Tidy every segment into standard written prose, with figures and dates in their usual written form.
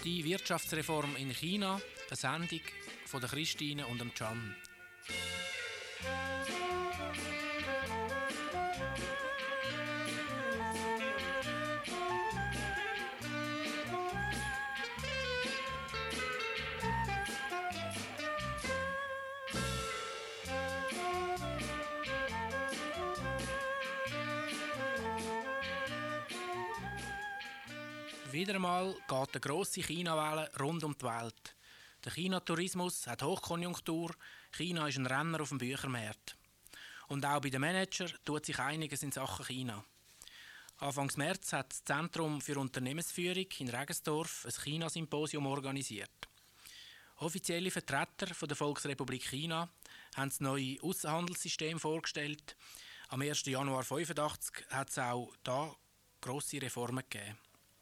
Die Wirtschaftsreform in China, eine Sendung von der Christine und dem Can. Wieder einmal geht eine grosse China-Welle rund um die Welt. Der China-Tourismus hat Hochkonjunktur, China ist ein Renner auf dem Büchermarkt. Und auch bei den Managern tut sich einiges in Sachen China. Anfang März hat das Zentrum für Unternehmensführung in Regensdorf ein China-Symposium organisiert. Offizielle Vertreter der Volksrepublik China haben das neue Aussenhandelssystem vorgestellt. Am 1. Januar 1985 hat es auch hier grosse Reformen gegeben.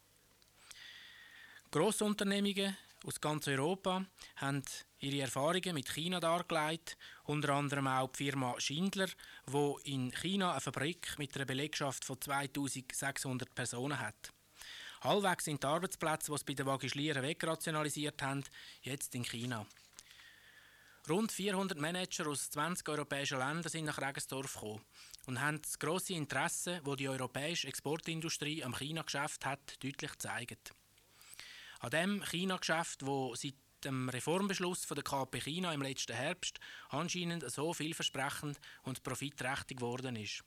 Grossunternehmungen aus ganz Europa haben ihre Erfahrungen mit China dargelegt, unter anderem auch die Firma Schindler, die in China eine Fabrik mit einer Belegschaft von 2600 Personen hat. Halbwegs sind die Arbeitsplätze, die sie bei den Wagischlieren wegrationalisiert haben, jetzt in China. Rund 400 Manager aus 20 europäischen Ländern sind nach Regensdorf gekommen und haben das grosse Interesse, das die europäische Exportindustrie am China-Geschäft hat, deutlich gezeigt. An dem China-Geschäft, das seit dem Reformbeschluss von der KP China im letzten Herbst anscheinend so vielversprechend und profitträchtig geworden ist.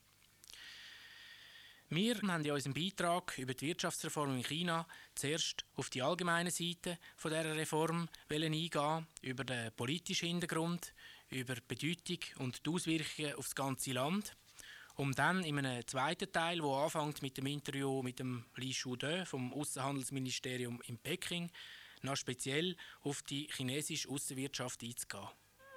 Wir haben in unserem Beitrag über die Wirtschaftsreform in China zuerst auf die allgemeine Seite dieser Reform eingehen, über den politischen Hintergrund, über die Bedeutung und die Auswirkungen auf das ganze Land, um dann in einem zweiten Teil, der anfängt mit dem Interview mit dem Li Shudong vom Aussenhandelsministerium in Peking, noch speziell auf die chinesische Aussenwirtschaft einzugehen.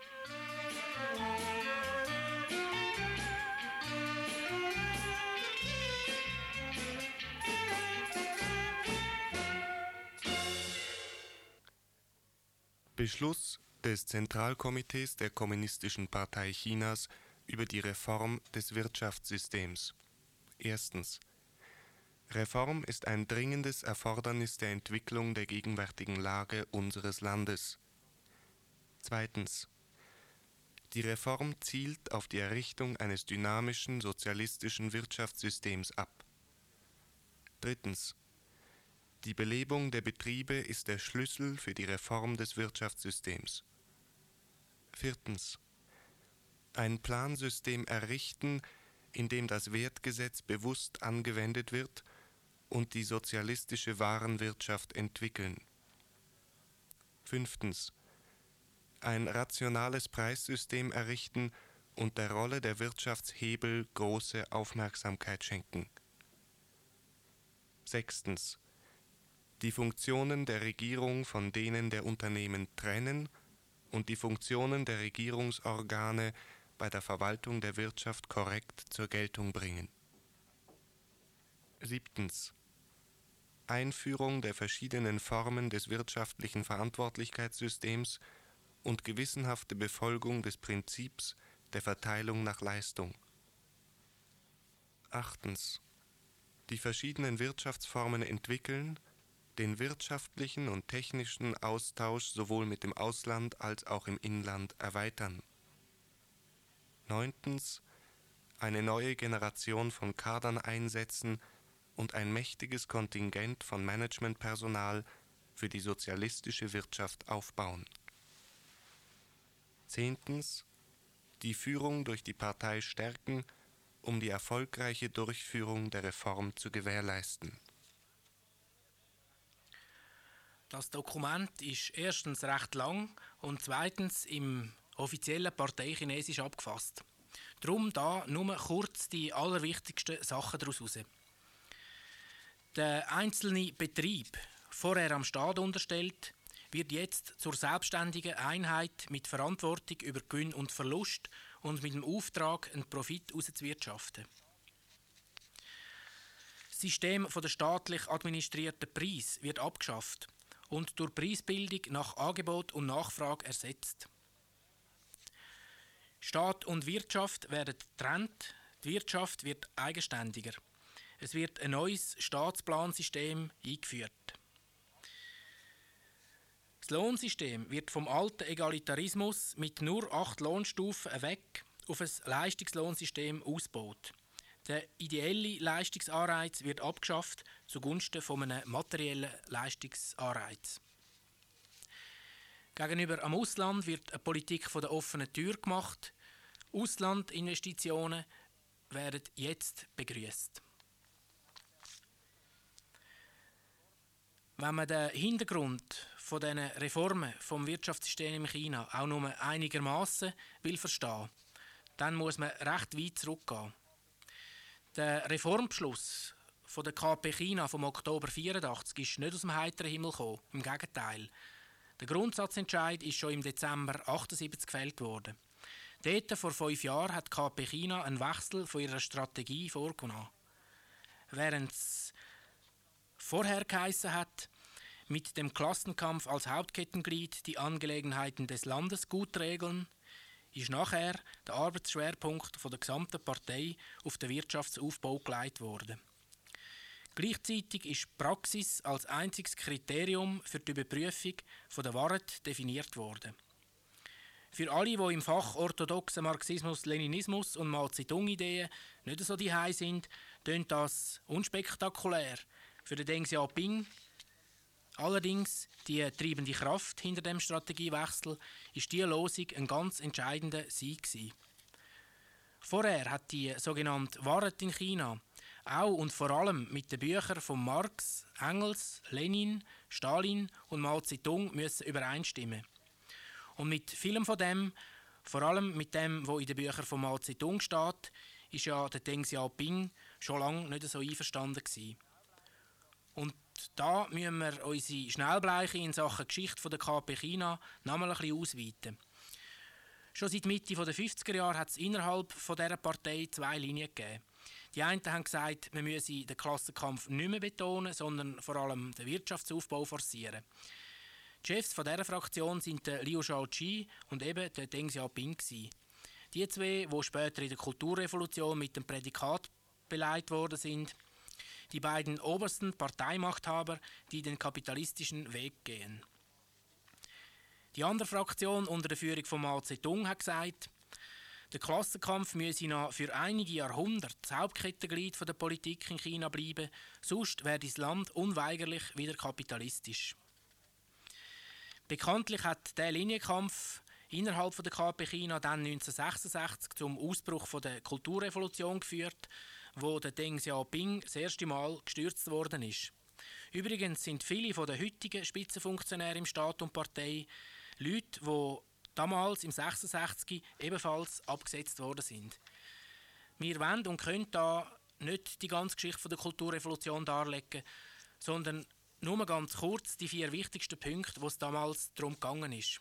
Beschluss des Zentralkomitees der Kommunistischen Partei Chinas über die Reform des Wirtschaftssystems. Erstens. Reform ist ein dringendes Erfordernis der Entwicklung der gegenwärtigen Lage unseres Landes. Zweitens. Die Reform zielt auf die Errichtung eines dynamischen sozialistischen Wirtschaftssystems ab. Drittens. Die Belebung der Betriebe ist der Schlüssel für die Reform des Wirtschaftssystems. Viertens. Ein Plansystem errichten, in dem das Wertgesetz bewusst angewendet wird und die sozialistische Warenwirtschaft entwickeln. Fünftens. Ein rationales Preissystem errichten und der Rolle der Wirtschaftshebel große Aufmerksamkeit schenken. Sechstens. Die Funktionen der Regierung von denen der Unternehmen trennen und die Funktionen der Regierungsorgane bei der Verwaltung der Wirtschaft korrekt zur Geltung bringen. Siebtens. Einführung der verschiedenen Formen des wirtschaftlichen Verantwortlichkeitssystems und gewissenhafte Befolgung des Prinzips der Verteilung nach Leistung. Achtens. Die verschiedenen Wirtschaftsformen entwickeln, den wirtschaftlichen und technischen Austausch sowohl mit dem Ausland als auch im Inland erweitern. Neuntens. Eine neue Generation von Kadern einsetzen und ein mächtiges Kontingent von Managementpersonal für die sozialistische Wirtschaft aufbauen. Zehntens. Die Führung durch die Partei stärken, um die erfolgreiche Durchführung der Reform zu gewährleisten. Das Dokument ist erstens recht lang und zweitens im offiziellen Parteichinesisch abgefasst. Darum da nur kurz die allerwichtigsten Sachen daraus heraus. Der einzelne Betrieb, vorher am Staat unterstellt, wird jetzt zur selbstständigen Einheit mit Verantwortung über Gewinn und Verlust und mit dem Auftrag, einen Profit herauszuwirtschaften. Das System der staatlich administrierten Preise wird abgeschafft und durch Preisbildung nach Angebot und Nachfrage ersetzt. Staat und Wirtschaft werden getrennt, die Wirtschaft wird eigenständiger. Es wird ein neues Staatsplansystem eingeführt. Das Lohnsystem wird vom alten Egalitarismus mit nur 8 Lohnstufen weg auf ein Leistungslohnsystem ausgebaut. Der ideelle Leistungsanreiz wird abgeschafft zugunsten von einem materiellen Leistungsanreiz. Gegenüber am Ausland wird eine Politik von der offenen Tür gemacht. Auslandinvestitionen werden jetzt begrüßt. Wenn man den Hintergrund von diesen Reformen vom Wirtschaftssystem in China auch nur einigermaßen will verstehen, dann muss man recht weit zurückgehen. Der Reformbeschluss von der KP China vom Oktober 1984 ist nicht aus dem heiteren Himmel gekommen. Im Gegenteil. Der Grundsatzentscheid ist schon im Dezember 1978 gefällt worden. Dort, vor 5 Jahren, hat die KP China einen Wechsel von ihrer Strategie vorgenommen. Während es vorher geheissen hat, mit dem Klassenkampf als Hauptkettenglied die Angelegenheiten des Landes gut regeln, ist nachher der Arbeitsschwerpunkt der gesamten Partei auf den Wirtschaftsaufbau gelegt worden. Gleichzeitig ist Praxis als einziges Kriterium für die Überprüfung der Wahrheit definiert worden. Für alle, die im Fach orthodoxen Marxismus, Leninismus und Mao Zedong-Ideen nicht so diehei sind, tönt das unspektakulär. Für den Deng Xiaoping allerdings die treibende Kraft hinter dem Strategiewechsel ist die Losung ein ganz entscheidender Sieg gewesen. Vorher hat die sogenannte Wahrheit in China auch und vor allem mit den Büchern von Marx, Engels, Lenin, Stalin und Mao Zedong müssen übereinstimmen. Und mit vielem von dem, vor allem mit dem, was in den Büchern von Mao Zedong steht, ist ja der Deng Xiaoping schon lange nicht so einverstanden gewesen. Und da müssen wir unsere Schnellbleiche in Sachen Geschichte der KP China noch mal ein bisschen ausweiten. Schon seit Mitte der 50er Jahre hat es innerhalb dieser Partei 2 Linien gegeben. Die einen haben gesagt, man müsse den Klassenkampf nicht mehr betonen, sondern vor allem den Wirtschaftsaufbau forcieren. Die Chefs dieser Fraktion sind der Liu Shaoqi und eben der Deng Xiaoping. Die zwei, die später in der Kulturrevolution mit dem Prädikat beleidigt worden sind, die beiden obersten Parteimachthaber, die den kapitalistischen Weg gehen. Die andere Fraktion unter der Führung von Mao Zedong hat gesagt, der Klassenkampf müsse noch für einige Jahrhunderte das Hauptkettenglied der Politik in China bleiben, sonst werde das Land unweigerlich wieder kapitalistisch. Bekanntlich hat der Linienkampf innerhalb der KP China dann 1966 zum Ausbruch der Kulturrevolution geführt, wo der Deng Xiaoping das erste Mal gestürzt worden ist. Übrigens sind viele der heutigen Spitzenfunktionäre im Staat und Partei Leute, die damals im 1966 ebenfalls abgesetzt worden sind. Wir wollen und können da nicht die ganze Geschichte der Kulturrevolution darlegen, sondern nur ganz kurz die 4 wichtigsten Punkte, wo es damals darum gegangen ist.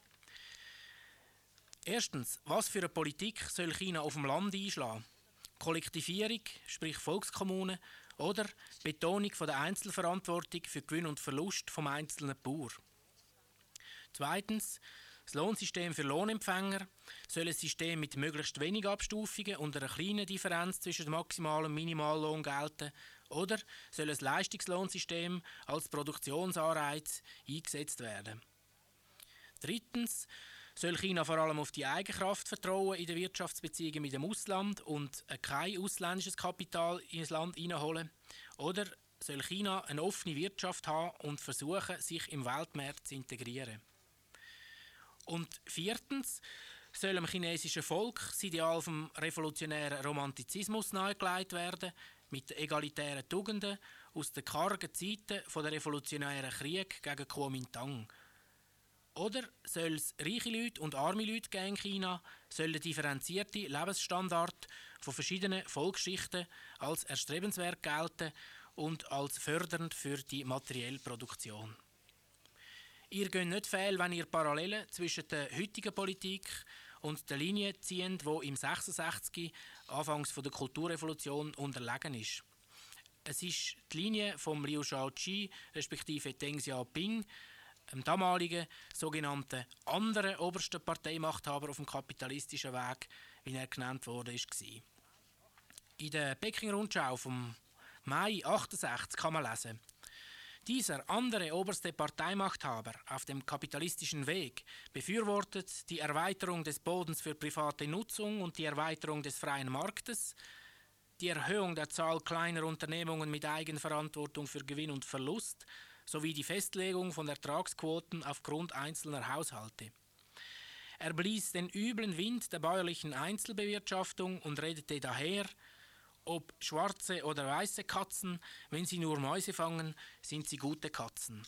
Erstens, was für eine Politik soll China auf dem Land einschlagen? Kollektivierung, sprich Volkskommune, oder Betonung von der Einzelverantwortung für Gewinn und Verlust vom einzelnen Bauer. Zweitens, das Lohnsystem für Lohnempfänger soll ein System mit möglichst wenig Abstufungen und einer kleinen Differenz zwischen Maximal- und Minimallohn gelten, oder soll ein Leistungslohnsystem als Produktionsanreiz eingesetzt werden. Drittens, soll China vor allem auf die Eigenkraft vertrauen in den Wirtschaftsbeziehungen mit dem Ausland und kein ausländisches Kapital ins Land hineinholen? Oder soll China eine offene Wirtschaft haben und versuchen, sich im Weltmarkt zu integrieren? Und viertens, soll dem chinesischen Volk das Ideal vom revolutionären Romantizismus nahegelegt werden, mit den egalitären Tugenden aus den kargen Zeiten der revolutionären Krieg gegen Kuomintang. Oder soll es reiche Leute und arme Leute geben in China, soll der differenzierte Lebensstandard von verschiedenen Volksschichten als erstrebenswert gelten und als fördernd für die materielle Produktion. Ihr geht nicht fehl, wenn ihr Parallelen zwischen der heutigen Politik und der Linie zieht, die im 66 anfangs der Kulturrevolution unterlegen ist. Es ist die Linie von Liu Shaoqi respektive Deng Xiaoping, dem damaligen sogenannten anderen obersten Parteimachthaber auf dem kapitalistischen Weg, wie er genannt wurde, war. In der Peking-Rundschau vom Mai 1968 kann man lesen: Dieser andere oberste Parteimachthaber auf dem kapitalistischen Weg befürwortet die Erweiterung des Bodens für private Nutzung und die Erweiterung des freien Marktes, die Erhöhung der Zahl kleiner Unternehmungen mit Eigenverantwortung für Gewinn und Verlust sowie die Festlegung von Ertragsquoten aufgrund einzelner Haushalte. Er blies den üblen Wind der bäuerlichen Einzelbewirtschaftung und redete daher: Ob schwarze oder weiße Katzen, wenn sie nur Mäuse fangen, sind sie gute Katzen.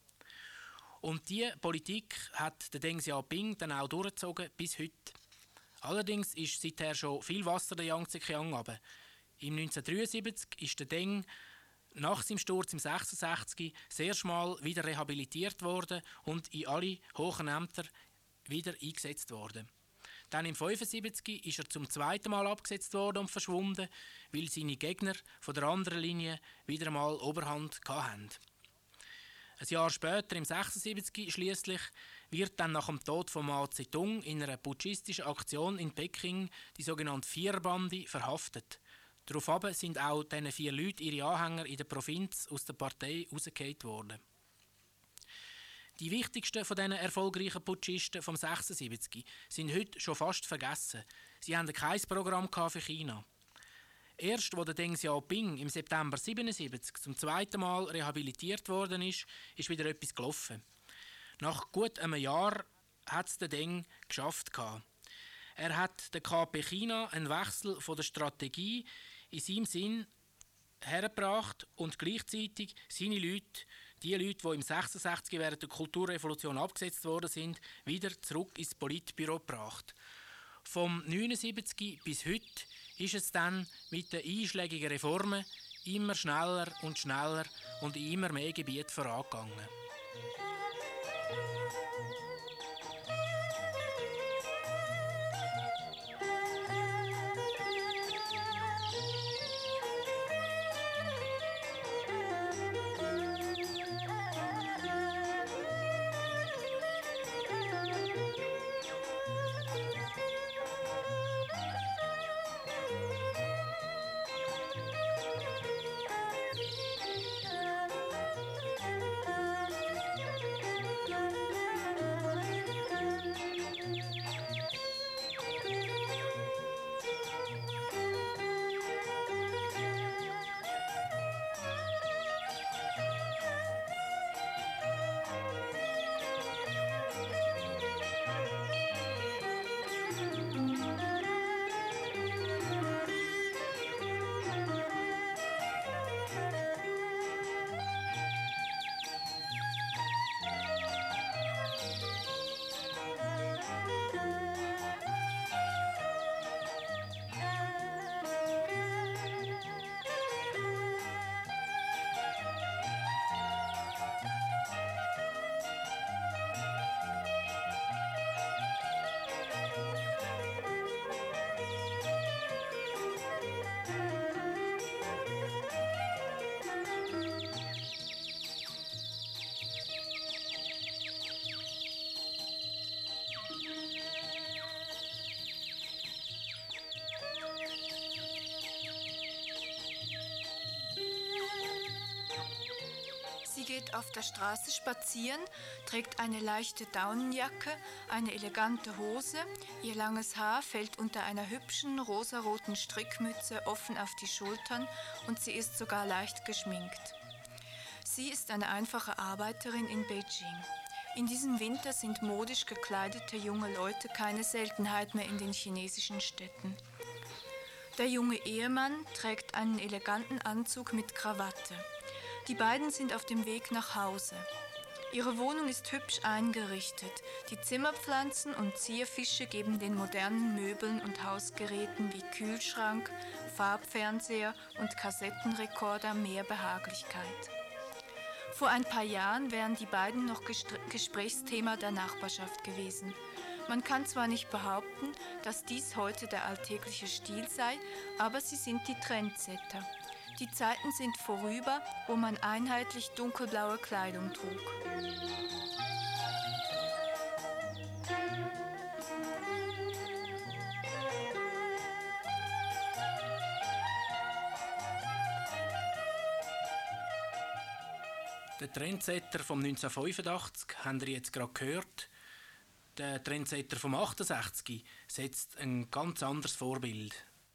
Und diese Politik hat der Deng Xiaoping dann auch durchgezogen bis heute. Allerdings ist seither schon viel Wasser der Yangtze-Kiang runter. Im 1973 ist der Deng nach seinem Sturz im 1966 das erste Mal wieder rehabilitiert worden und in alle hohen Ämter wieder eingesetzt worden. Dann im 1975 ist er zum zweiten Mal abgesetzt worden und verschwunden, weil seine Gegner von der anderen Linie wieder einmal Oberhand hatten. Ein Jahr später, im 1976 schließlich, wird dann nach dem Tod von Mao Zedong in einer putschistischen Aktion in Peking die sogenannte Vierbande verhaftet. Daraufhin sind auch diese 4 Leute, ihre Anhänger in der Provinz, aus der Partei rausgefegt worden. Die wichtigsten von diesen erfolgreichen Putschisten vom 1976 sind heute schon fast vergessen. Sie hatten kein Programm für China. Erst als der Deng Xiaoping im September 1977 zum zweiten Mal rehabilitiert worden ist wieder etwas gelaufen. Nach gut einem Jahr hat es der Deng geschafft. Er hat der KP China einen Wechsel von der Strategie in seinem Sinn hergebracht und gleichzeitig seine Leute, die Leute, die im 1966 während der Kulturrevolution abgesetzt worden sind, wieder zurück ins Politbüro gebracht. Vom 1979 bis heute ist es dann mit den einschlägigen Reformen immer schneller und in immer mehr Gebieten vorangegangen. Sie geht auf der Straße spazieren, trägt eine leichte Daunenjacke, eine elegante Hose, ihr langes Haar fällt unter einer hübschen rosaroten Strickmütze offen auf die Schultern und sie ist sogar leicht geschminkt. Sie ist eine einfache Arbeiterin in Beijing. In diesem Winter sind modisch gekleidete junge Leute keine Seltenheit mehr in den chinesischen Städten. Der junge Ehemann trägt einen eleganten Anzug mit Krawatte. Die beiden sind auf dem Weg nach Hause. Ihre Wohnung ist hübsch eingerichtet. Die Zimmerpflanzen und Zierfische geben den modernen Möbeln und Hausgeräten wie Kühlschrank, Farbfernseher und Kassettenrekorder mehr Behaglichkeit. Vor ein paar Jahren wären die beiden noch Gesprächsthema der Nachbarschaft gewesen. Man kann zwar nicht behaupten, dass dies heute der alltägliche Stil sei, aber sie sind die Trendsetter. Die Zeiten sind vorüber, wo man einheitlich dunkelblaue Kleidung trug. Der Trendsetter vom 1985 haben wir jetzt gerade gehört. Der Trendsetter vom 68 setzt ein ganz anderes Vorbild.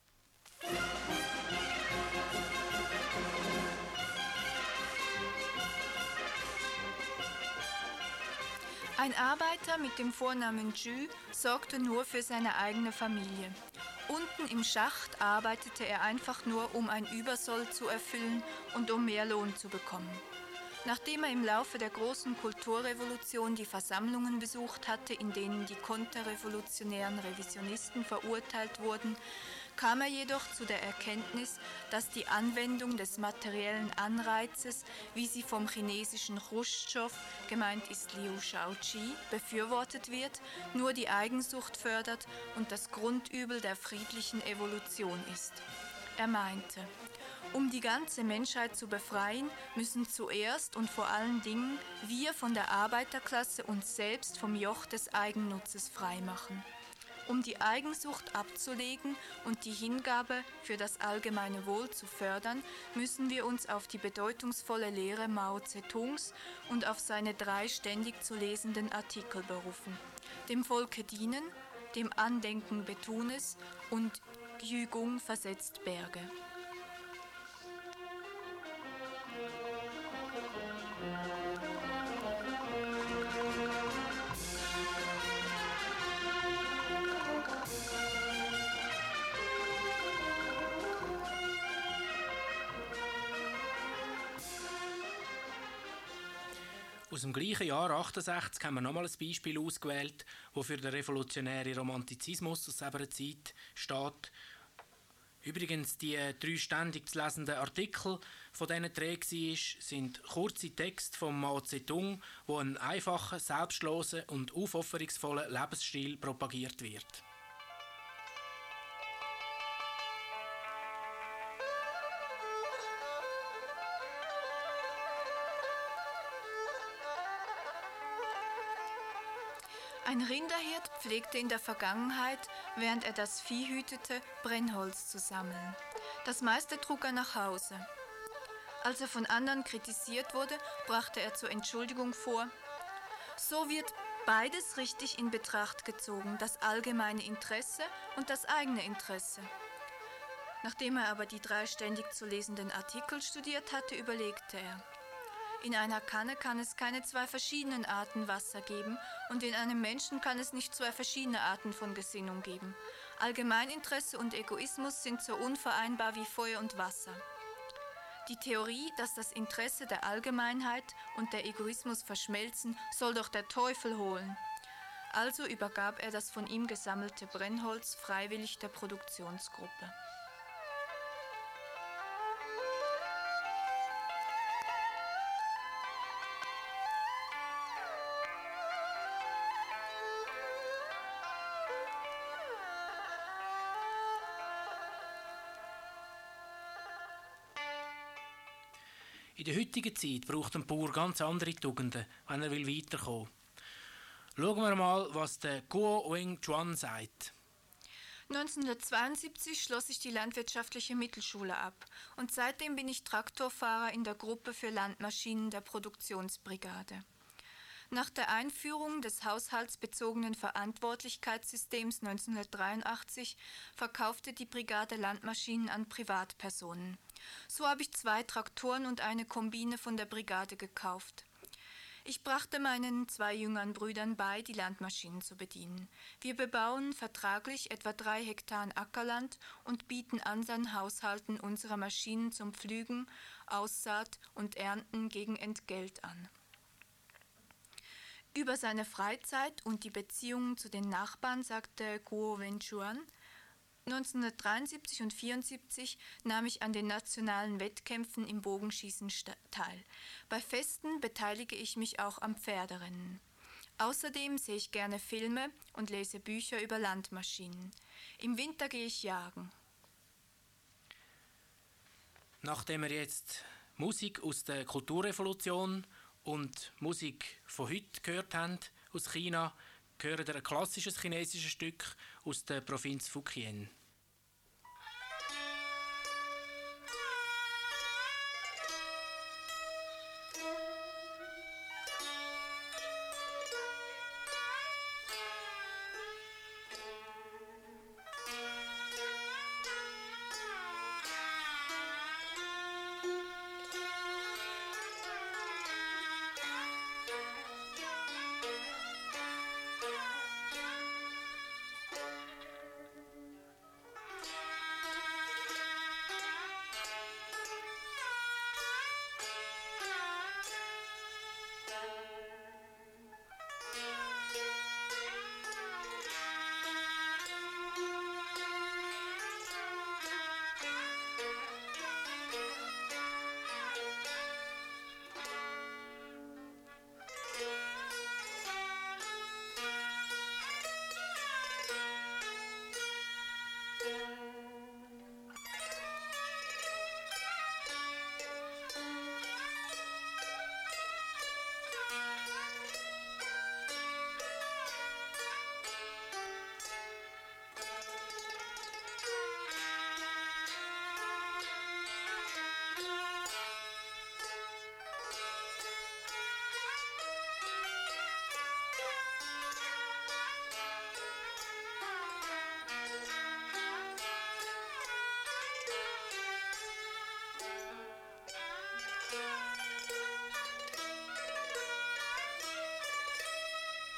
Ein Arbeiter mit dem Vornamen Ju sorgte nur für seine eigene Familie. Unten im Schacht arbeitete er einfach nur, um ein Übersoll zu erfüllen und um mehr Lohn zu bekommen. Nachdem er im Laufe der großen Kulturrevolution die Versammlungen besucht hatte, in denen die konterrevolutionären Revisionisten verurteilt wurden, kam er jedoch zu der Erkenntnis, dass die Anwendung des materiellen Anreizes, wie sie vom chinesischen Chruschtschow, gemeint ist Liu Shaoqi, befürwortet wird, nur die Eigensucht fördert und das Grundübel der friedlichen Evolution ist. Er meinte: Um die ganze Menschheit zu befreien, müssen zuerst und vor allen Dingen wir von der Arbeiterklasse uns selbst vom Joch des Eigennutzes freimachen. Um die Eigensucht abzulegen und die Hingabe für das allgemeine Wohl zu fördern, müssen wir uns auf die bedeutungsvolle Lehre Mao Zedongs und auf seine 3 ständig zu lesenden Artikel berufen: Dem Volke dienen, dem Andenken Betunes und Jügung versetzt Berge. Aus dem gleichen Jahr 68 haben wir nochmal ein Beispiel ausgewählt, das für den revolutionären Romantizismus aus dieser Zeit steht. Übrigens, die 3 ständig zu lesenden Artikel von diesen Trägen sind kurze Texte von Mao Zedong, wo ein einfacher, selbstloser und aufopferungsvoller Lebensstil propagiert wird. Ein Rinderhirt pflegte in der Vergangenheit, während er das Vieh hütete, Brennholz zu sammeln. Das meiste trug er nach Hause. Als er von anderen kritisiert wurde, brachte er zur Entschuldigung vor: So wird beides richtig in Betracht gezogen, das allgemeine Interesse und das eigene Interesse. Nachdem er aber die 3 ständig zu lesenden Artikel studiert hatte, überlegte er: In einer Kanne kann es keine 2 verschiedenen Arten Wasser geben und in einem Menschen kann es nicht 2 verschiedene Arten von Gesinnung geben. Allgemeininteresse und Egoismus sind so unvereinbar wie Feuer und Wasser. Die Theorie, dass das Interesse der Allgemeinheit und der Egoismus verschmelzen, soll doch der Teufel holen. Also übergab er das von ihm gesammelte Brennholz freiwillig der Produktionsgruppe. In der heutigen Zeit braucht ein Bauer ganz andere Tugenden, wenn er weiterkommen will. Schauen wir mal, was der Guo Weng-Chuan sagt. 1972 schloss ich die landwirtschaftliche Mittelschule ab und seitdem bin ich Traktorfahrer in der Gruppe für Landmaschinen der Produktionsbrigade. Nach der Einführung des haushaltsbezogenen Verantwortlichkeitssystems 1983 verkaufte die Brigade Landmaschinen an Privatpersonen. So habe ich 2 Traktoren und eine Kombine von der Brigade gekauft. Ich brachte meinen 2 jüngeren Brüdern bei, die Landmaschinen zu bedienen. Wir bebauen vertraglich etwa 3 Hektar Ackerland und bieten anderen Haushalten unsere Maschinen zum Pflügen, Aussaat und Ernten gegen Entgelt an. Über seine Freizeit und die Beziehungen zu den Nachbarn sagte Guo Weng-Chuan: 1973 und 1974 nahm ich an den nationalen Wettkämpfen im Bogenschießen teil. Bei Festen beteilige ich mich auch am Pferderennen. Außerdem sehe ich gerne Filme und lese Bücher über Landmaschinen. Im Winter gehe ich jagen. Nachdem wir jetzt Musik aus der Kulturrevolution und Musik von heute gehört haben, aus China, hören wir ein klassisches chinesisches Stück aus der Provinz Fujian.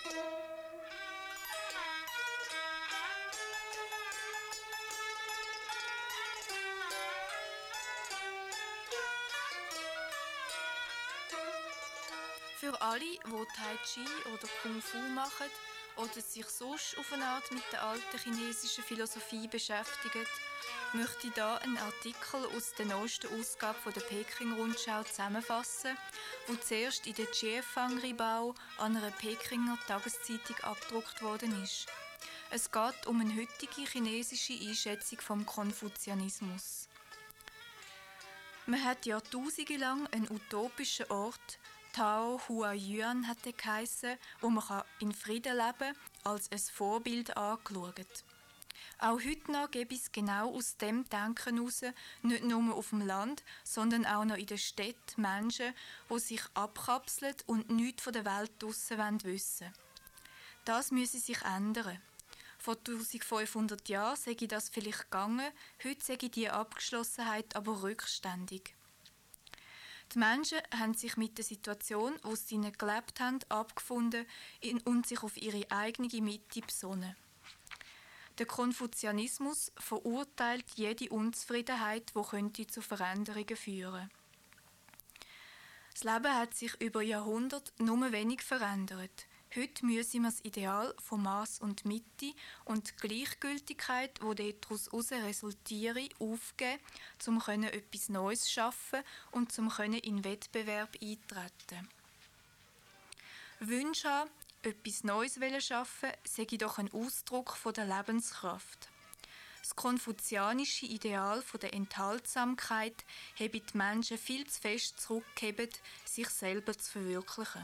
Für alle, die Tai Chi oder Kung Fu machen oder sich sonst auf eine Art mit der alten chinesischen Philosophie beschäftigen, möchte ich hier einen Artikel aus der neuesten Ausgabe von der Peking-Rundschau zusammenfassen, der zuerst in der Jiefang-Ribao an einer Pekinger Tageszeitung abgedruckt worden ist. Es geht um eine heutige chinesische Einschätzung vom Konfuzianismus. Man hat jahrtausende lang einen utopischen Ort, Tao Huayuan hat er geheissen, wo man in Frieden leben kann, als ein Vorbild angeschaut. Auch heute noch gäbe es genau aus dem Denken heraus, nicht nur auf dem Land, sondern auch noch in der Stadt Menschen, die sich abkapseln und nichts von der Welt draussen wissen wollen. Das müsse sich ändern. Vor 1500 Jahren sei das vielleicht gegangen, heute sei diese Abgeschlossenheit aber rückständig. Die Menschen haben sich mit der Situation, wo sie ihnen gelebt haben, abgefunden und sich auf ihre eigene Mitte besonnen. Der Konfuzianismus verurteilt jede Unzufriedenheit, die zu Veränderungen führen könnte. Das Leben hat sich über Jahrhunderte nur wenig verändert. Heute müssen wir das Ideal von Maß und Mitte und die Gleichgültigkeit, die daraus resultieren, aufgeben, um etwas Neues zu schaffen und in Wettbewerb eintreten. Wünsche haben, etwas Neues schaffen, sei doch ein Ausdruck der Lebenskraft. Das konfuzianische Ideal der Enthaltsamkeit habe die Menschen viel zu fest zurückgegeben, sich selber zu verwirklichen.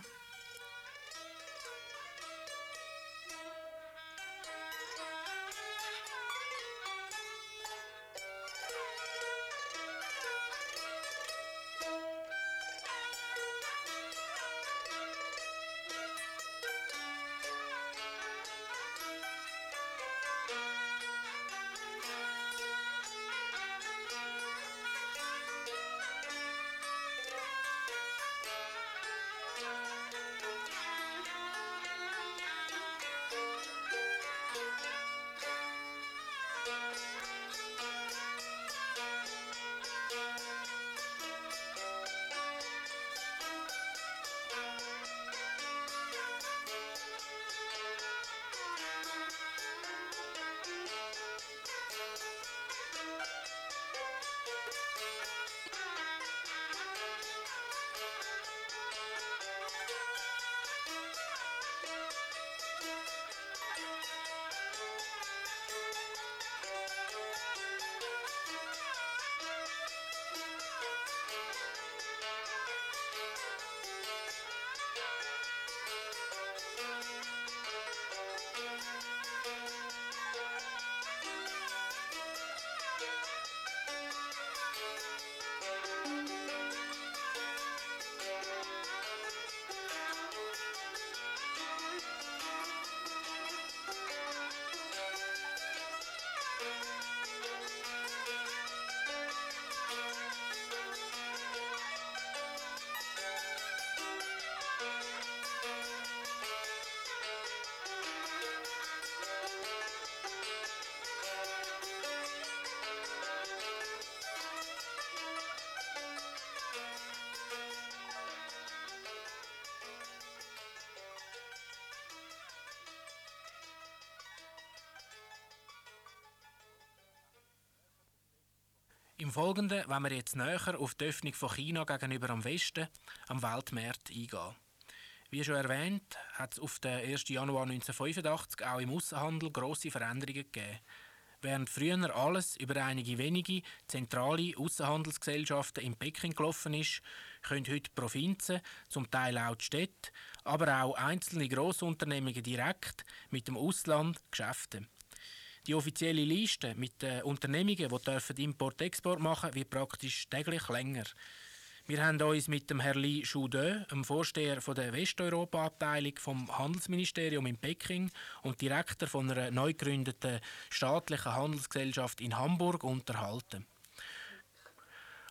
Im Folgenden wollen wir jetzt näher auf die Öffnung von China gegenüber am Westen, am Weltmarkt, eingehen. Wie schon erwähnt, hat es auf den 1. Januar 1985 auch im Aussenhandel grosse Veränderungen gegeben. Während früher alles über einige wenige zentrale Aussenhandelsgesellschaften in Peking gelaufen ist, können heute Provinzen, zum Teil auch die Städte, aber auch einzelne Grossunternehmungen direkt mit dem Ausland geschäften. Die offizielle Liste mit den Unternehmungen, die Import-Export machen dürfen, wird praktisch täglich länger. Wir haben uns mit dem Herrn Li Shudou, dem Vorsteher der Westeuropa-Abteilung vom Handelsministerium in Peking und Direktor von einer neu gegründeten staatlichen Handelsgesellschaft in Hamburg, unterhalten.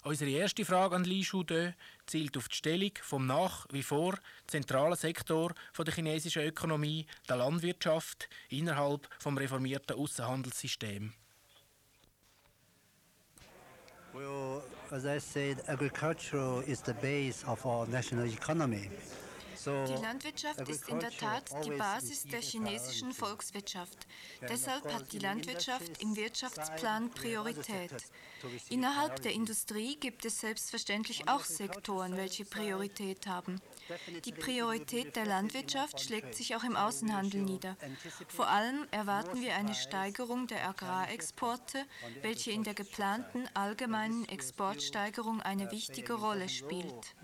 Unsere erste Frage an Li Shude zielt auf die Stellung vom nach wie vor zentralen Sektor der chinesischen Ökonomie, der Landwirtschaft, innerhalb des reformierten Außenhandelssystems. Well, as I said, agriculture is the base of our national economy. Die Landwirtschaft ist in der Tat die Basis der chinesischen Volkswirtschaft. Deshalb hat die Landwirtschaft im Wirtschaftsplan Priorität. Innerhalb der Industrie gibt es selbstverständlich auch Sektoren, welche Priorität haben. Die Priorität der Landwirtschaft schlägt sich auch im Außenhandel nieder. Vor allem erwarten wir eine Steigerung der Agrarexporte, welche in der geplanten allgemeinen Exportsteigerung eine wichtige Rolle spielt.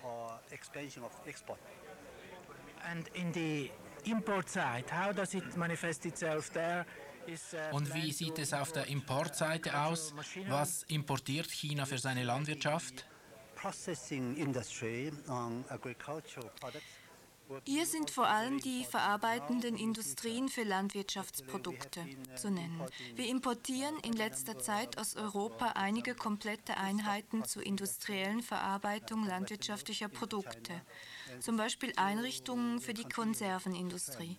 And in the import side, how does it manifest itself there? Und wie sieht es auf der Importseite aus? Was importiert China für seine Landwirtschaft? Processing industry on agricultural products. Hier sind vor allem die verarbeitenden Industrien für Landwirtschaftsprodukte zu nennen. Wir importieren in letzter Zeit aus Europa einige komplette Einheiten zur industriellen Verarbeitung landwirtschaftlicher Produkte, zum Beispiel Einrichtungen für die Konservenindustrie.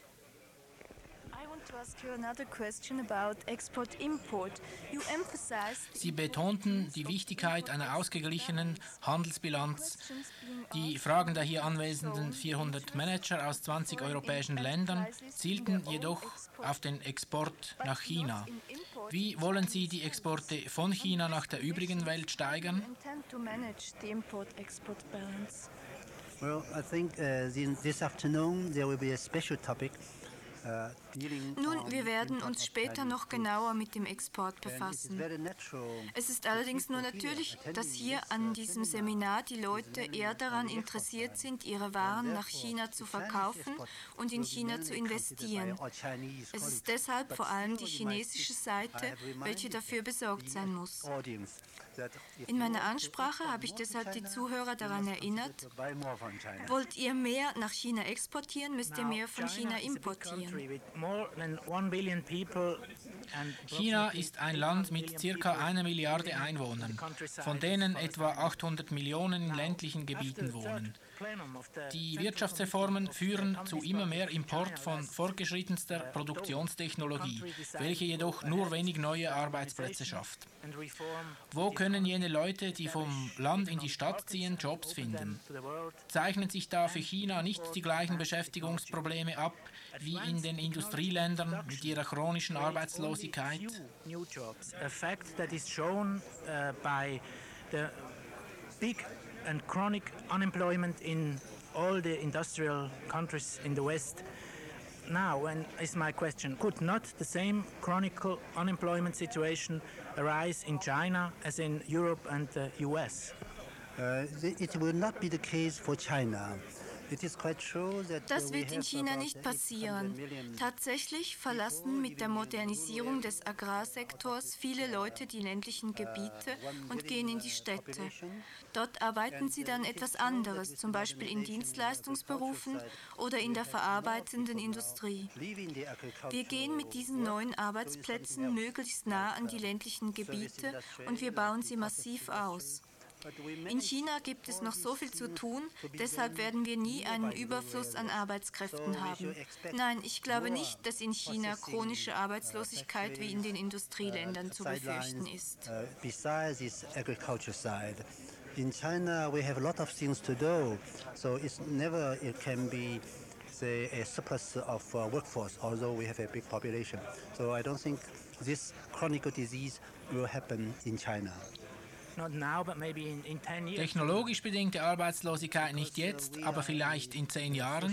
Sie betonten die Wichtigkeit einer ausgeglichenen Handelsbilanz. Die Fragen der hier anwesenden 400 Manager aus 20 europäischen Ländern zielten jedoch auf den Export nach China. Wie wollen Sie die Exporte von China nach der übrigen Welt steigern? Well, I think this afternoon there will be a special topic. Nun, wir werden uns später noch genauer mit dem Export befassen. Es ist allerdings nur natürlich, dass hier an diesem Seminar die Leute eher daran interessiert sind, ihre Waren nach China zu verkaufen und in China zu investieren. Es ist deshalb vor allem die chinesische Seite, welche dafür besorgt sein muss. In meiner Ansprache habe ich deshalb die Zuhörer daran erinnert, wollt ihr mehr nach China exportieren, müsst ihr mehr von China importieren. China ist ein Land mit ca. 1 Milliarde Einwohnern, von denen etwa 800 Millionen in ländlichen Gebieten wohnen. Die Wirtschaftsreformen führen zu immer mehr Import von fortgeschrittenster Produktionstechnologie, welche jedoch nur wenig neue Arbeitsplätze schafft. Wo können jene Leute, die vom Land in die Stadt ziehen, Jobs finden? Zeichnen sich da für China nicht die gleichen Beschäftigungsprobleme ab wie in den Industrieländern mit ihrer chronischen Arbeitslosigkeit? And chronic unemployment in all the industrial countries in the West. Now, and is my question, could not the same chronic unemployment situation arise in China as in Europe and the US? It will not be the case for China. Das wird in China nicht passieren. Tatsächlich verlassen mit der Modernisierung des Agrarsektors viele Leute die ländlichen Gebiete und gehen in die Städte. Dort arbeiten sie dann etwas anderes, zum Beispiel in Dienstleistungsberufen oder in der verarbeitenden Industrie. Wir gehen mit diesen neuen Arbeitsplätzen möglichst nah an die ländlichen Gebiete und wir bauen sie massiv aus. In China gibt es noch so viel zu tun, deshalb werden wir nie einen Überfluss an Arbeitskräften haben. Nein, ich glaube nicht, dass in China chronische Arbeitslosigkeit wie in den Industrieländern zu befürchten ist. In China we have a lot of things to do, so it can be a surplus of workforce, although we have a big population. So I don't think this chronic disease will happen in China. Technologisch bedingte Arbeitslosigkeit nicht jetzt, aber vielleicht in 10 Jahren.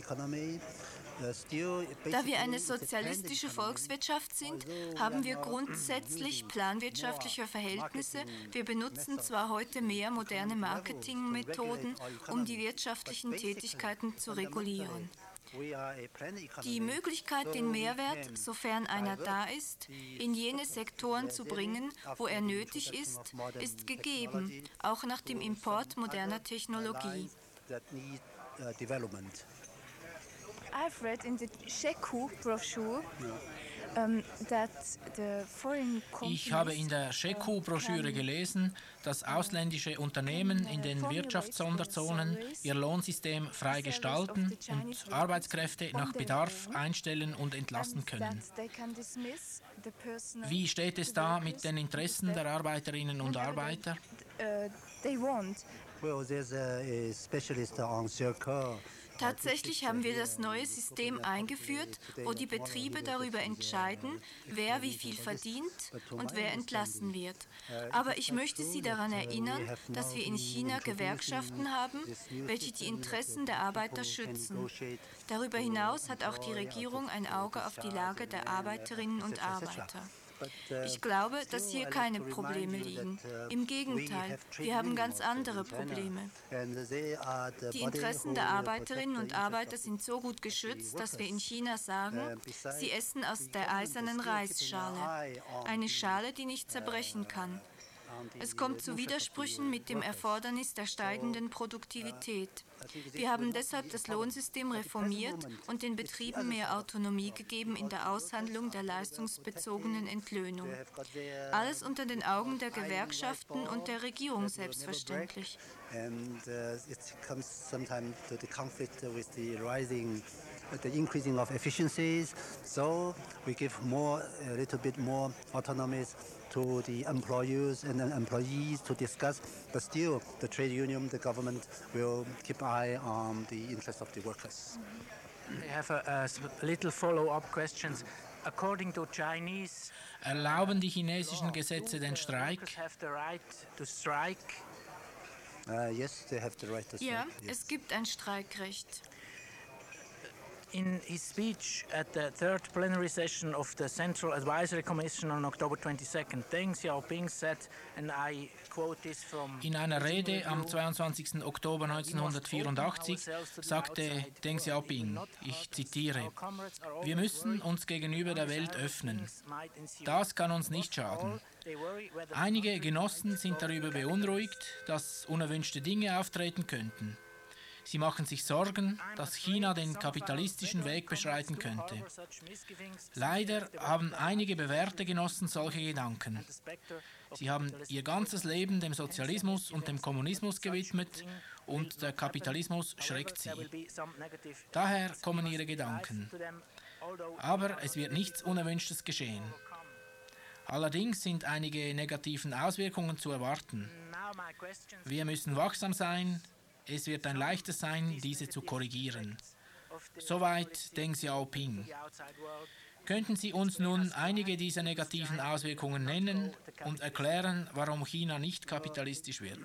Da wir eine sozialistische Volkswirtschaft sind, haben wir grundsätzlich planwirtschaftliche Verhältnisse. Wir benutzen zwar heute mehr moderne Marketingmethoden, um die wirtschaftlichen Tätigkeiten zu regulieren. Die Möglichkeit, den Mehrwert, sofern einer da ist, in jene Sektoren zu bringen, wo er nötig ist, ist gegeben, auch nach dem Import moderner Technologie. I've read in the Sheku brochure Ich habe in der SHECU-Broschüre gelesen, dass ausländische Unternehmen in den Wirtschaftssonderzonen ihr Lohnsystem frei gestalten und Arbeitskräfte nach Bedarf einstellen und entlassen können. Wie steht es da mit den Interessen der Arbeiterinnen und Arbeiter? Well, there's a specialist on circle. Tatsächlich haben wir das neue System eingeführt, wo die Betriebe darüber entscheiden, wer wie viel verdient und wer entlassen wird. Aber ich möchte Sie daran erinnern, dass wir in China Gewerkschaften haben, welche die Interessen der Arbeiter schützen. Darüber hinaus hat auch die Regierung ein Auge auf die Lage der Arbeiterinnen und Arbeiter. Ich glaube, dass hier keine Probleme liegen. Im Gegenteil, wir haben ganz andere Probleme. Die Interessen der Arbeiterinnen und Arbeiter sind so gut geschützt, dass wir in China sagen, sie essen aus der eisernen Reisschale. Eine Schale, die nicht zerbrechen kann. Es kommt zu Widersprüchen mit dem Erfordernis der steigenden Produktivität. Wir haben deshalb das Lohnsystem reformiert und den Betrieben mehr Autonomie gegeben in der Aushandlung der leistungsbezogenen Entlöhnung. Alles unter den Augen der Gewerkschaften und der Regierung selbstverständlich. And it comes sometimes to the conflict with the increasing of efficiencies. So we give a little bit more autonomy to the employers and then employees to discuss. But still, the trade union, the government will keep an eye on the interests of the workers. I have a little follow-up questions. According to Chinese, Erlauben die chinesischen Gesetze den Streik? workers have the right to strike. Yes, they have the right to strike. Ja, Yes. es gibt ein Streikrecht. In his speech at the third plenary session of the Central Advisory Commission on October 22nd, Deng Xiaoping said, and I quote this from... In einer Rede am 22. Oktober 1984 sagte Deng Xiaoping, ich zitiere, wir müssen uns gegenüber der Welt öffnen. Das kann uns nicht schaden. Einige Genossen sind darüber beunruhigt, dass unerwünschte Dinge auftreten könnten. Sie machen sich Sorgen, dass China den kapitalistischen Weg beschreiten könnte. Leider haben einige bewährte Genossen solche Gedanken. Sie haben ihr ganzes Leben dem Sozialismus und dem Kommunismus gewidmet und der Kapitalismus schreckt sie. Daher kommen ihre Gedanken. Aber es wird nichts Unerwünschtes geschehen. Allerdings sind einige negativen Auswirkungen zu erwarten. Wir müssen wachsam sein. Es wird ein leichtes sein, diese zu korrigieren. Soweit Deng Xiaoping. Könnten Sie uns nun einige dieser negativen Auswirkungen nennen und erklären, warum China nicht kapitalistisch wird?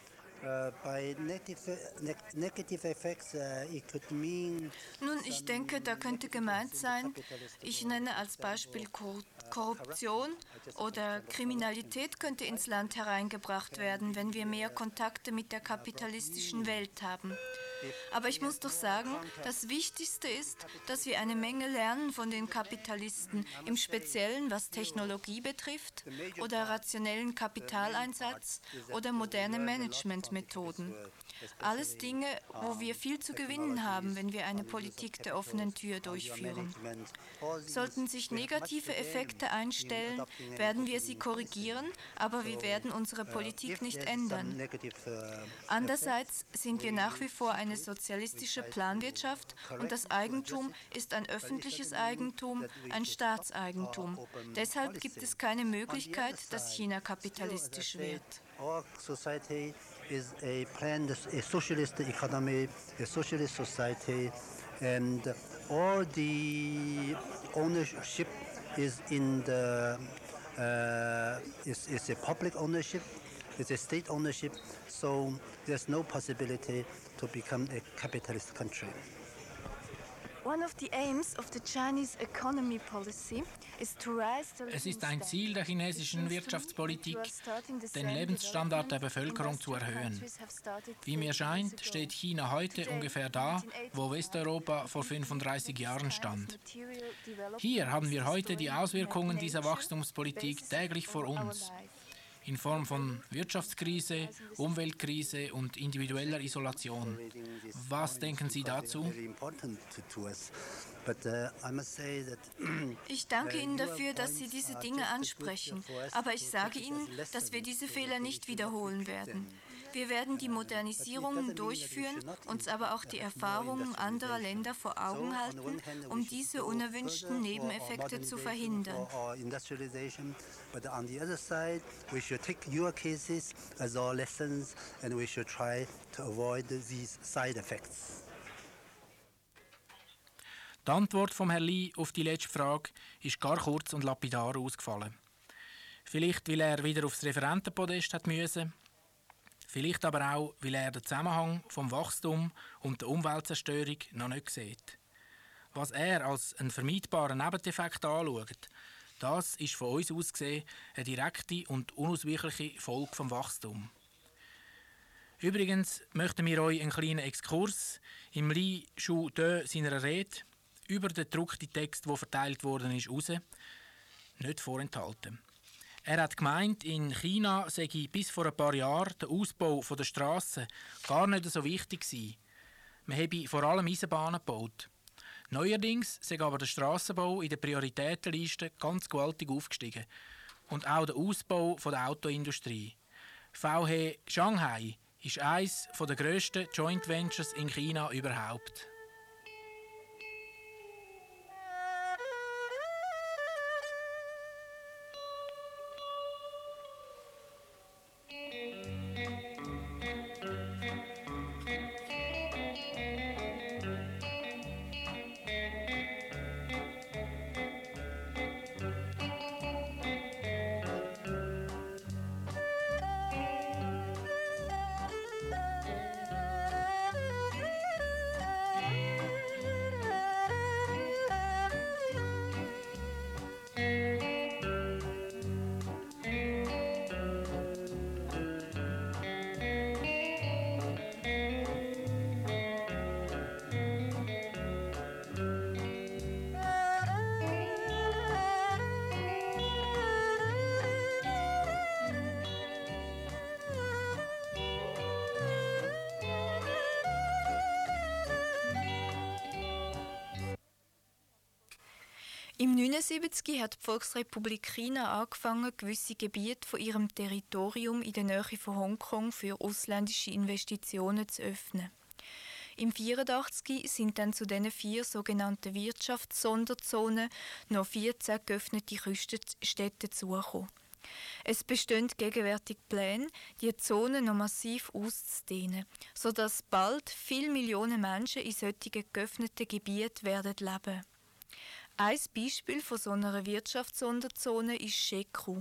By negative effects, it could mean... Nun, ich denke, da könnte gemeint sein, ich nenne als Beispiel Korruption oder Kriminalität könnte ins Land hereingebracht werden, wenn wir mehr Kontakte mit der kapitalistischen Welt haben. Aber ich muss doch sagen, das Wichtigste ist, dass wir eine Menge lernen von den Kapitalisten, im Speziellen was Technologie betrifft oder rationellen Kapitaleinsatz oder moderne Managementmethoden. Alles Dinge, wo wir viel zu gewinnen haben, wenn wir eine Politik der offenen Tür durchführen. Sollten sich negative Effekte einstellen, werden wir sie korrigieren, aber wir werden unsere Politik nicht ändern. Andererseits sind wir nach wie vor eine sozialistische Planwirtschaft und das Eigentum ist ein öffentliches Eigentum, ein Staatseigentum. Deshalb gibt es keine Möglichkeit, dass China kapitalistisch wird. Our society is a planned, a socialist economy, a socialist society, and all the ownership is in the is a public ownership, it's a state ownership. So there's no possibility to become a capitalist country. One of the aims of the Chinese economy policy is to raise the Es ist ein Ziel der chinesischen Wirtschaftspolitik, den Lebensstandard der Bevölkerung zu erhöhen. Wie mir scheint, steht China heute ungefähr da, wo Westeuropa vor 35 Jahren stand. Hier haben wir heute die Auswirkungen dieser Wachstumspolitik täglich vor uns. in Form von Wirtschaftskrise, Umweltkrise und individueller Isolation. Was denken Sie dazu? Ich danke Ihnen dafür, dass Sie diese Dinge ansprechen, aber ich sage Ihnen, dass wir diese Fehler nicht wiederholen werden. Wir werden die Modernisierung durchführen, uns aber auch die Erfahrungen anderer Länder vor Augen halten, um diese unerwünschten Nebeneffekte zu verhindern. But on the other side, we should take your cases as our lessons and we should try to avoid these side effects. Die Antwort von Herrn Lee auf die letzte Frage ist gar kurz und lapidar ausgefallen. Vielleicht, weil er wieder aufs Referentenpodest hat müssen, vielleicht aber auch, weil er den Zusammenhang vom Wachstum und der Umweltzerstörung noch nicht sieht. Was er als einen vermeidbaren Nebeneffekt anschaut, das ist von uns aus gesehen eine direkte und unausweichliche Folge vom Wachstum. Übrigens möchten wir euch einen kleinen Exkurs im Li Shu-de seiner Rede über den gedruckten Text, der verteilt worden ist, raus, nicht vorenthalten. Er hat gemeint, in China sei bis vor ein paar Jahren der Ausbau der Strassen gar nicht so wichtig gewesen. Man habe vor allem Eisenbahnen gebaut. Neuerdings sei aber der Strassenbau in der Prioritätenliste ganz gewaltig aufgestiegen. Und auch der Ausbau der Autoindustrie. VW Shanghai ist eines der grössten Joint Ventures in China überhaupt. Im 1979 hat die Volksrepublik China angefangen, gewisse Gebiete von ihrem Territorium in der Nähe von Hongkong für ausländische Investitionen zu öffnen. Im 1984 sind dann zu diesen 4 sogenannten Wirtschaftssonderzonen noch 14 geöffnete Küstenstädte zugekommen. Es bestehen gegenwärtig Pläne, die Zonen noch massiv auszudehnen, sodass bald viele Millionen Menschen in solchen geöffneten Gebieten werden leben. Ein Beispiel von so einer Wirtschaftssonderzone ist Shekou.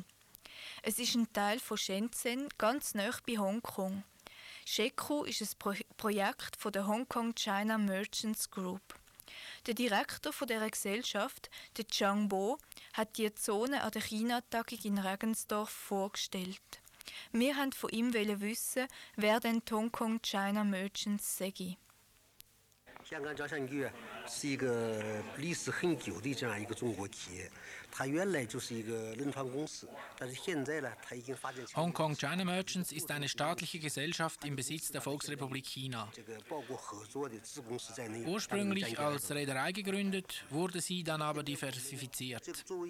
Es ist ein Teil von Shenzhen, ganz nahe bei Hongkong. Shekou ist ein Projekt von der Hong Kong China Merchants Group. Der Direktor dieser Gesellschaft, der Zhang Bo, hat die Zone an der China-Tagung in Regensdorf vorgestellt. Wir wollten von ihm wissen, wer denn die Hong Kong China Merchants sei. 香港照相局是一个历史很久的这样一个中国企业，它原来就是一个轮船公司，但是现在呢，它已经发展成 Hong Kong China Merchants ist eine staatliche Gesellschaft im Besitz der Volksrepublik China. Ursprünglich als Reederei gegründet, wurde sie dann aber diversifiziert.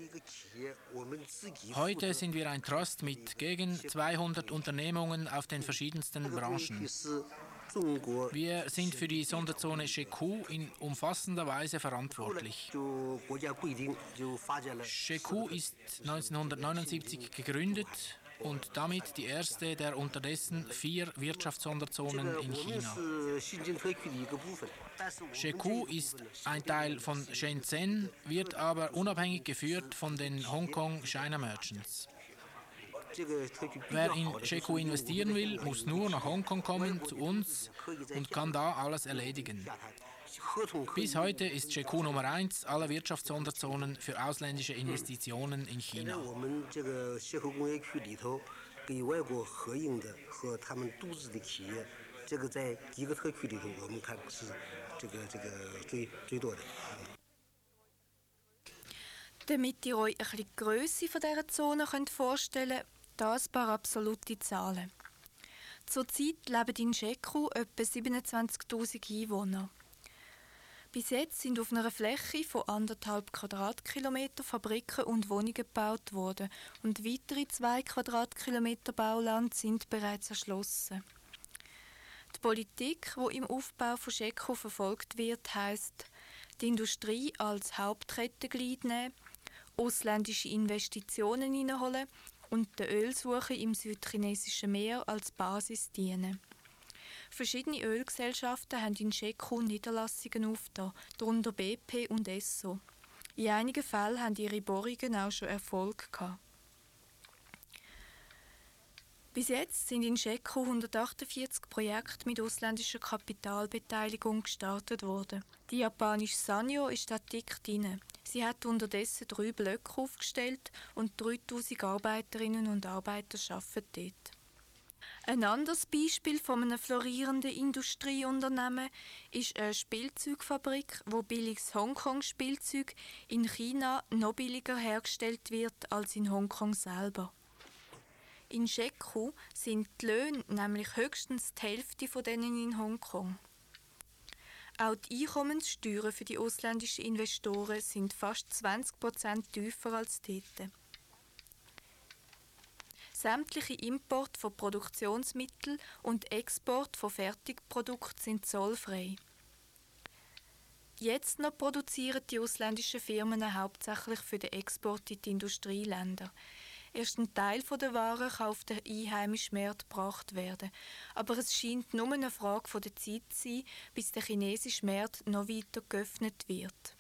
Heute sind wir ein Trust mit gegen 200 Unternehmungen auf den verschiedensten Branchen. Wir sind für die Sonderzone Shekou in umfassender Weise verantwortlich. Shekou ist 1979 gegründet und damit die erste der unterdessen 4 Wirtschaftssonderzonen in China. Shekou ist ein Teil von Shenzhen, wird aber unabhängig geführt von den Hong Kong China Merchants. Wer in Shekou investieren will, muss nur nach Hongkong kommen, zu uns, und kann da alles erledigen. Bis heute ist Shekou Nummer 1 aller Wirtschaftssonderzonen für ausländische Investitionen in China. Damit ihr euch ein bisschen die Grösse dieser Zone vorstellen könnt, Hier ein paar absolute Zahlen. Zurzeit leben in Scheku etwa 27'000 Einwohner. Bis jetzt sind auf einer Fläche von 1,5 Quadratkilometer Fabriken und Wohnungen gebaut worden und weitere 2 Quadratkilometer Bauland sind bereits erschlossen. Die Politik, die im Aufbau von Scheku verfolgt wird, heisst, die Industrie als Hauptrettenglied nehmen, ausländische Investitionen hineinholen und der Ölsuche im südchinesischen Meer als Basis dienen. Verschiedene Ölgesellschaften haben in Scheku Niederlassungen aufgetan, darunter BP und Esso. In einigen Fällen haben ihre Bohrungen auch schon Erfolg gehabt. Bis jetzt sind in Scheku 148 Projekte mit ausländischer Kapitalbeteiligung gestartet worden. Die japanische Sanyo ist da dick drin. Sie hat unterdessen 3 Blöcke aufgestellt und 3000 Arbeiterinnen und Arbeiter arbeiten dort. Ein anderes Beispiel von einem florierenden Industrieunternehmen ist eine Spielzeugfabrik, wo billiges Hongkong-Spielzeug in China noch billiger hergestellt wird als in Hongkong selber. In Scheku sind die Löhne nämlich höchstens die Hälfte von denen in Hongkong. Auch die Einkommenssteuern für die ausländischen Investoren sind fast 20% tiefer als dort. Sämtliche Import von Produktionsmitteln und Export von Fertigprodukten sind zollfrei. Jetzt noch produzieren die ausländischen Firmen hauptsächlich für den Export in die Industrieländer. Erst ein Teil der Waren kann auf den einheimischen Markt gebracht werden. Aber es scheint nur eine Frage der Zeit zu sein, bis der chinesische Markt noch weiter geöffnet wird.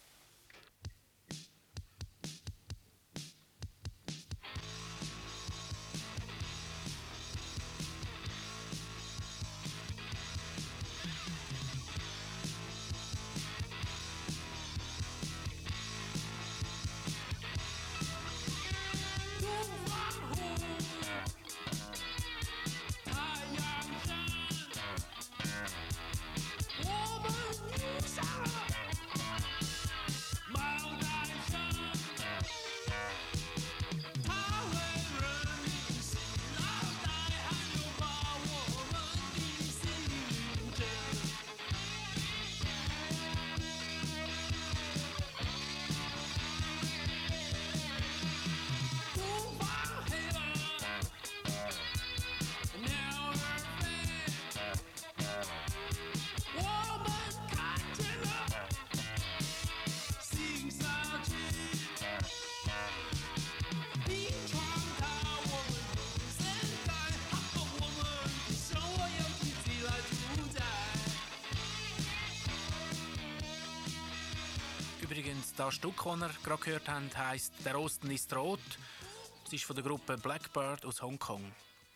Übrigens, das Stück, das ihr gerade gehört habt, heisst «Der Osten ist rot». Es ist von der Gruppe Blackbird aus Hongkong.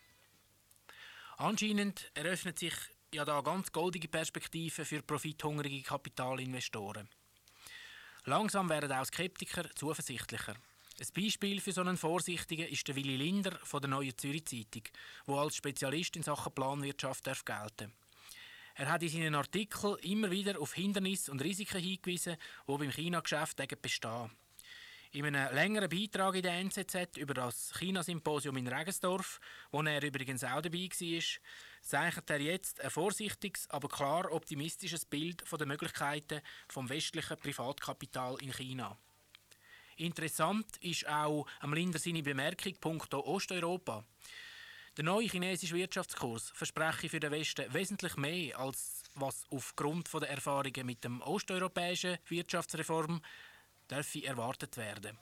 Anscheinend eröffnet sich ja da ganz goldige Perspektiven für profithungrige Kapitalinvestoren. Langsam werden auch Skeptiker zuversichtlicher. Ein Beispiel für so einen Vorsichtigen ist der Willi Linder von der Neuen Zürich Zeitung, der als Spezialist in Sachen Planwirtschaft gelten darf. Er hat in seinen Artikeln immer wieder auf Hindernisse und Risiken hingewiesen, die beim China-Geschäft bestehen. In einem längeren Beitrag in der NZZ über das China-Symposium in Regensdorf, wo er übrigens auch dabei war, zeichnet er jetzt ein vorsichtiges, aber klar optimistisches Bild von den Möglichkeiten des westlichen Privatkapital in China. Interessant ist auch am Linder seine Bemerkung punkto Osteuropa. Der neue chinesische Wirtschaftskurs verspreche für den Westen wesentlich mehr, als was aufgrund der Erfahrungen mit dem osteuropäischen Wirtschaftsreform dürfe erwartet werden.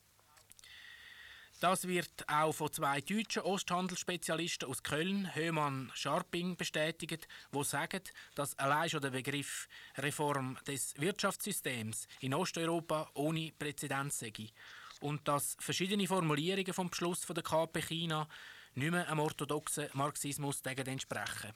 Das wird auch von 2 deutschen Osthandelsspezialisten aus Köln, Höhmann Scharping, bestätigt, die sagen, dass allein schon der Begriff Reform des Wirtschaftssystems in Osteuropa ohne Präzedenz sei und dass verschiedene Formulierungen vom Beschluss der KP China nicht mehr einem orthodoxen Marxismus entsprechen.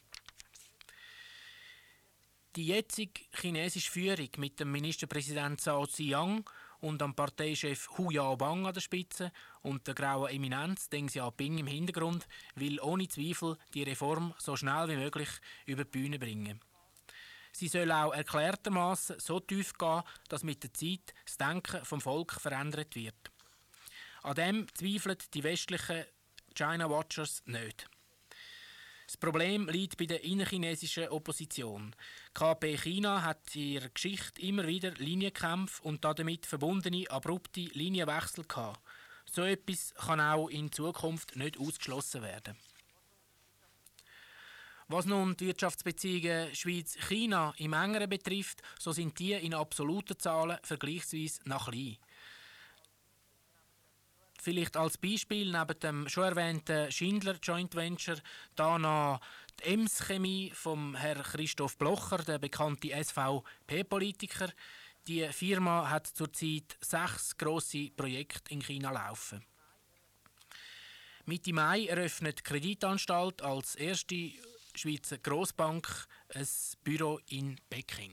Die jetzige chinesische Führung mit dem Ministerpräsident Zhao Ziyang und dem Parteichef Hu Yaobang an der Spitze und der grauen Eminenz Deng Xiaoping im Hintergrund will ohne Zweifel die Reform so schnell wie möglich über die Bühne bringen. Sie soll auch erklärtermaßen so tief gehen, dass mit der Zeit das Denken vom Volk verändert wird. An dem zweifeln die westlichen China Watchers nicht. Das Problem liegt bei der innerchinesischen Opposition. KP China hat in ihrer Geschichte immer wieder Linienkämpfe und damit verbundene abrupte Linienwechsel gehabt. So etwas kann auch in Zukunft nicht ausgeschlossen werden. Was nun die Wirtschaftsbeziehungen Schweiz-China im engeren betrifft, so sind die in absoluten Zahlen vergleichsweise noch klein. Vielleicht als Beispiel neben dem schon erwähnten Schindler Joint Venture da noch die Ems Chemie vom Herrn Christoph Blocher, der bekannte SVP-Politiker. Die Firma hat zurzeit 6 grosse Projekte in China laufen. Mitte Mai eröffnet die Kreditanstalt als erste Schweizer Grossbank ein Büro in Peking.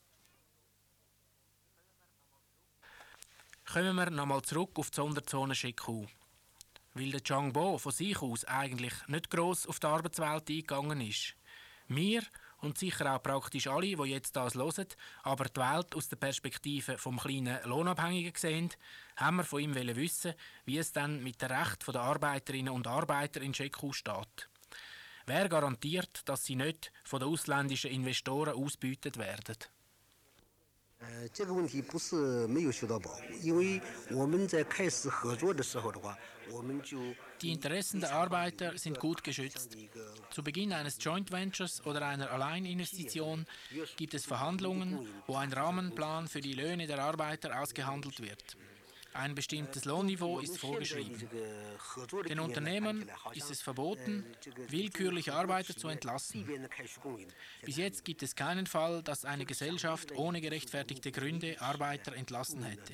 Kommen wir nochmal zurück auf die Sonderzone Shekou. Weil der Changbo von sich aus eigentlich nicht gross auf die Arbeitswelt eingegangen ist. Wir und sicher auch praktisch alle, die jetzt das hören, aber die Welt aus der Perspektive vom kleinen Lohnabhängigen sehen, haben wir von ihm wissen, wie es dann mit dem Recht der Arbeiterinnen und Arbeiter in Shekou steht. Wer garantiert, dass sie nicht von den ausländischen Investoren ausgebeutet werden? 这个问题不是没有受到保护，因为我们在开始合作的时候的话，我们就 Die Interessen der Arbeiter sind gut geschützt. Zu Beginn eines Joint Ventures oder einer Alleininvestition gibt es Verhandlungen, wo ein Rahmenplan für die Löhne der Arbeiter ausgehandelt wird. Ein bestimmtes Lohnniveau ist vorgeschrieben. Den Unternehmern ist es verboten, willkürliche Arbeiter zu entlassen. Bis jetzt gibt es keinen Fall, dass eine Gesellschaft ohne gerechtfertigte Gründe Arbeiter entlassen hätte.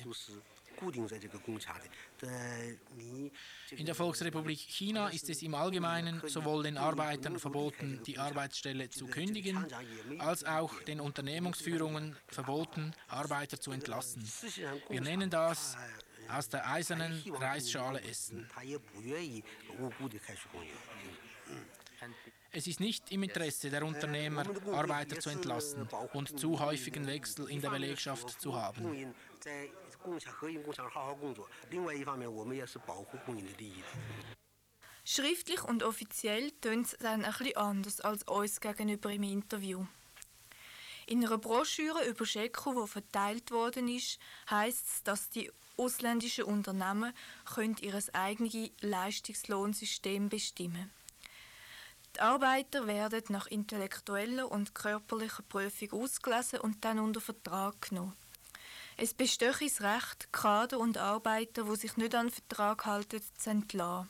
In der Volksrepublik China ist es im Allgemeinen sowohl den Arbeitern verboten, die Arbeitsstelle zu kündigen, als auch den Unternehmensführungen verboten, Arbeiter zu entlassen. Wir nennen das aus der eisernen Reisschale essen. Es ist nicht im Interesse der Unternehmer, Arbeiter zu entlassen und zu häufigen Wechsel in der Belegschaft zu haben. Schriftlich und offiziell tönt es dann ein bisschen anders als uns gegenüber im Interview. In einer Broschüre über Shekou, die verteilt worden ist, heisst es, dass die ausländischen Unternehmen ihr eigenes Leistungslohnsystem bestimmen können. Die Arbeiter werden nach intellektueller und körperlicher Prüfung ausgelesen und dann unter Vertrag genommen. Es bestehe das Recht, Kader und Arbeiter, die sich nicht an den Vertrag halten, zu entlassen.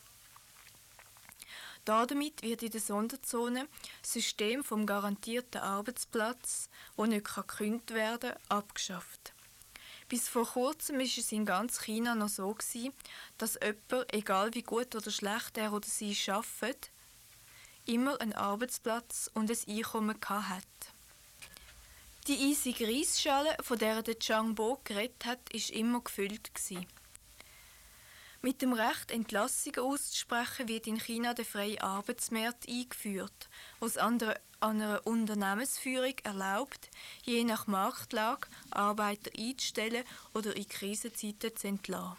Damit wird in der Sonderzone das System vom garantierten Arbeitsplatz, das nicht gekündigt werden kann, abgeschafft. Bis vor kurzem war es in ganz China noch so, dass jemand, egal wie gut oder schlecht er oder sie arbeitet, immer einen Arbeitsplatz und ein Einkommen hatte. Die eisige Reisschale, von der der Changbo geredet hat, war immer gefüllt. Mit dem Recht, Entlassungen auszusprechen, wird in China der freie Arbeitsmarkt eingeführt, was an einer Unternehmensführung erlaubt, je nach Marktlage Arbeiter einzustellen oder in Krisenzeiten zu entlassen.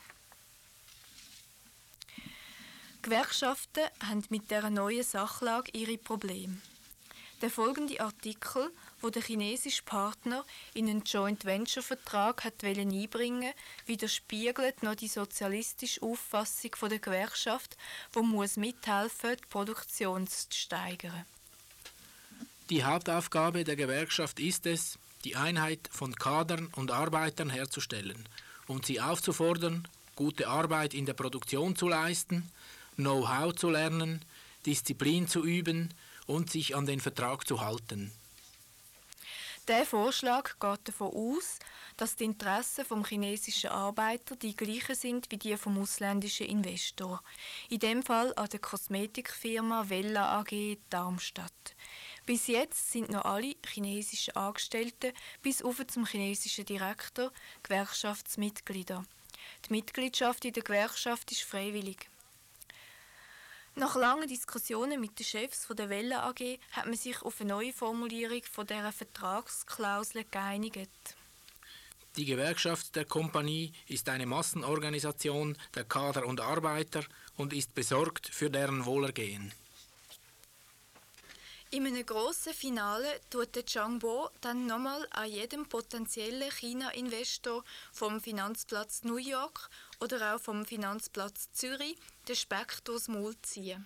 Gewerkschaften haben mit dieser neuen Sachlage ihre Probleme. Der folgende Artikel, wo der chinesische Partner in einen Joint-Venture-Vertrag einbringen wollte, widerspiegelt noch die sozialistische Auffassung der Gewerkschaft, die mithelfen muss, die Produktion zu steigern. Die Hauptaufgabe der Gewerkschaft ist es, die Einheit von Kadern und Arbeitern herzustellen und sie aufzufordern, gute Arbeit in der Produktion zu leisten, Know-how zu lernen, Disziplin zu üben und sich an den Vertrag zu halten. Der Vorschlag geht davon aus, dass die Interessen vom chinesischen Arbeiter die gleichen sind wie die vom ausländischen Investor. In dem Fall an der Kosmetikfirma Wella AG Darmstadt. Bis jetzt sind noch alle chinesischen Angestellten bis auf zum chinesischen Direktor Gewerkschaftsmitglieder. Die Mitgliedschaft in der Gewerkschaft ist freiwillig. Nach langen Diskussionen mit den Chefs der Wella AG hat man sich auf eine neue Formulierung von dieser Vertragsklausel geeinigt. Die Gewerkschaft der Kompanie ist eine Massenorganisation der Kader und Arbeiter und ist besorgt für deren Wohlergehen. In einem grossen Finale tut der Zhang Bo dann nochmal an jedem potenziellen China-Investor vom Finanzplatz New York oder auch vom Finanzplatz Zürich den Speck durchs Maul ziehen.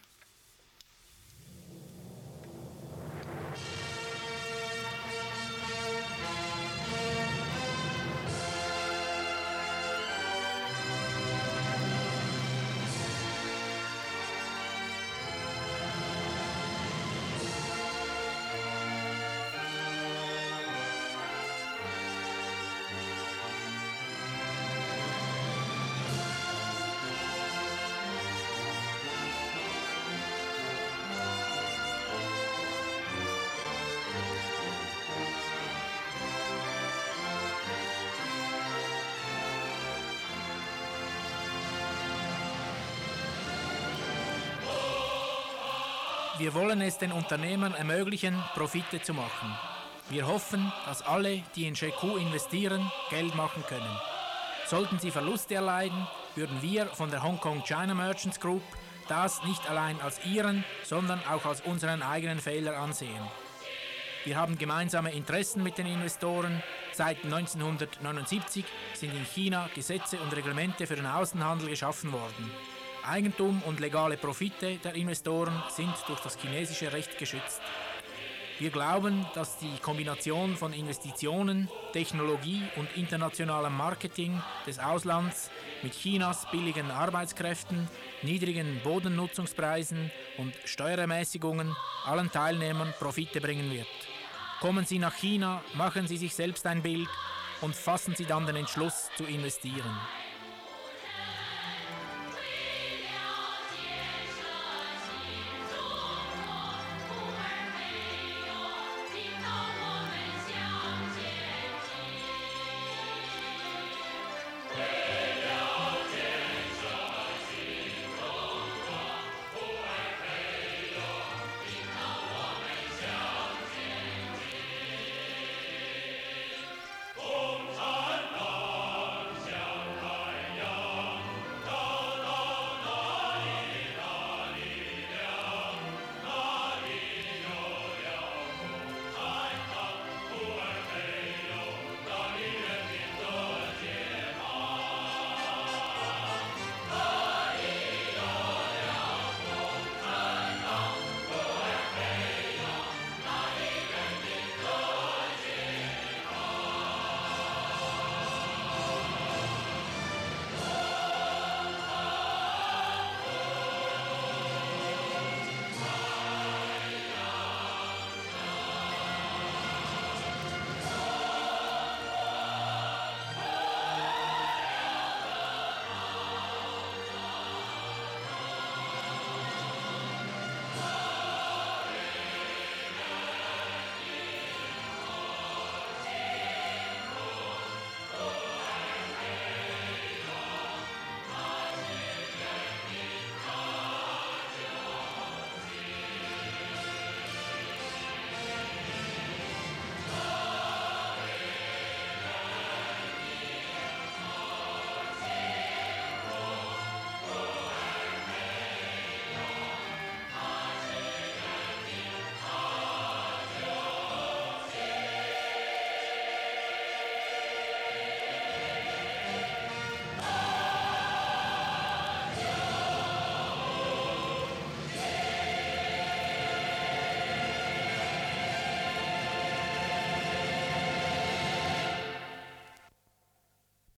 Wir wollen es den Unternehmern ermöglichen, Profite zu machen. Wir hoffen, dass alle, die in Shekou investieren, Geld machen können. Sollten sie Verluste erleiden, würden wir von der Hong Kong China Merchants Group das nicht allein als ihren, sondern auch als unseren eigenen Fehler ansehen. Wir haben gemeinsame Interessen mit den Investoren. Seit 1979 sind in China Gesetze und Reglemente für den Außenhandel geschaffen worden. Eigentum und legale Profite der Investoren sind durch das chinesische Recht geschützt. Wir glauben, dass die Kombination von Investitionen, Technologie und internationalem Marketing des Auslands mit Chinas billigen Arbeitskräften, niedrigen Bodennutzungspreisen und Steuerermäßigungen allen Teilnehmern Profite bringen wird. Kommen Sie nach China, machen Sie sich selbst ein Bild und fassen Sie dann den Entschluss zu investieren.